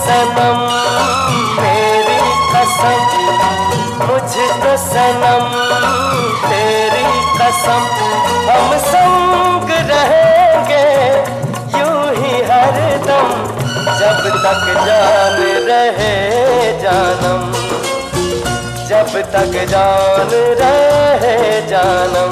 सनम मेरी कसम, मुझको सनम तेरी कसम, हम संग रहेंगे यूं ही हरदम, जब तक जान रहे जानम, जब तक जान रहे जानम।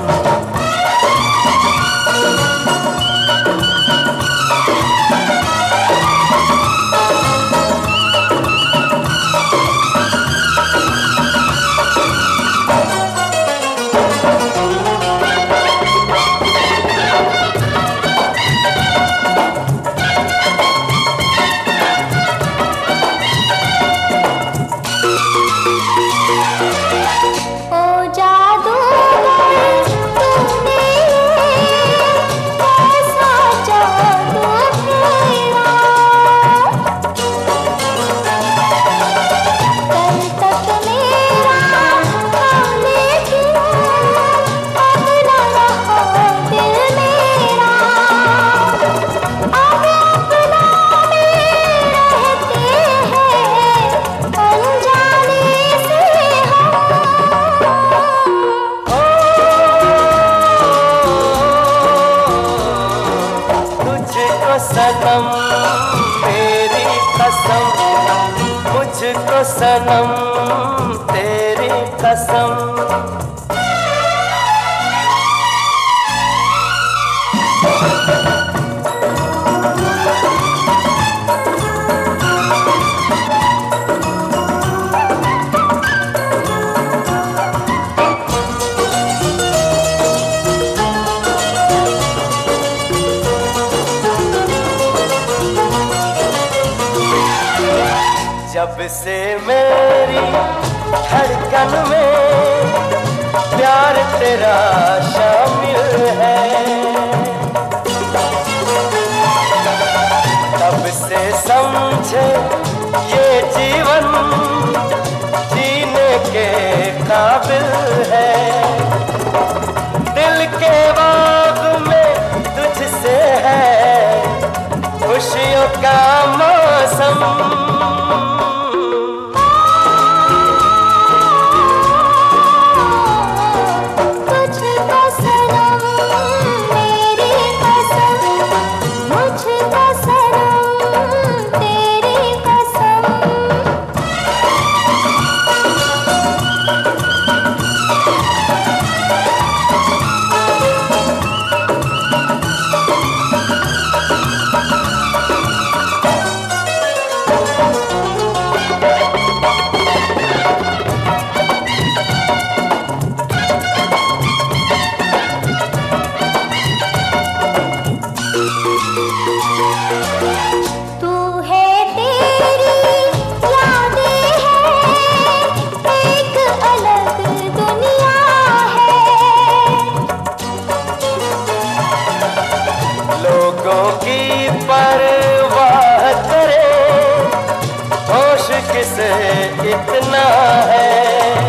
सनम मेरी कसम, मुझको सनम तेरी कसम। जब से मेरी धड़कन में प्यार तेरा शामिल है, तब से समझे ये जीवन जीने के काबिल है। दिल के बाग में तुझसे है खुशियों का मौसम, की परवाह करे होश किसे इतना है।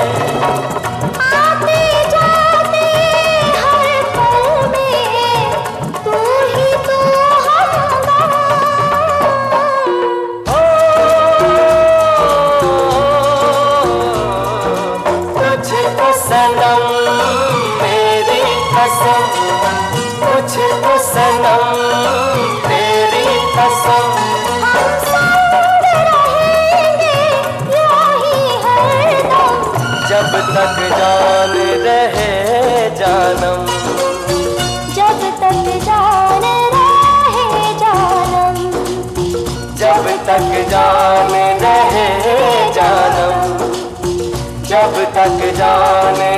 आते जाते हर पल में तू ही तो हमदम, तुझको सनम मेरी कसम, मुझको सनम तेरी कसम, हम संग रहेंगे यूं ही हरदम, जब तक जान रहे जानम, जब तक जान रहे जानम, जब तक जान रहे जानम, जब तक जान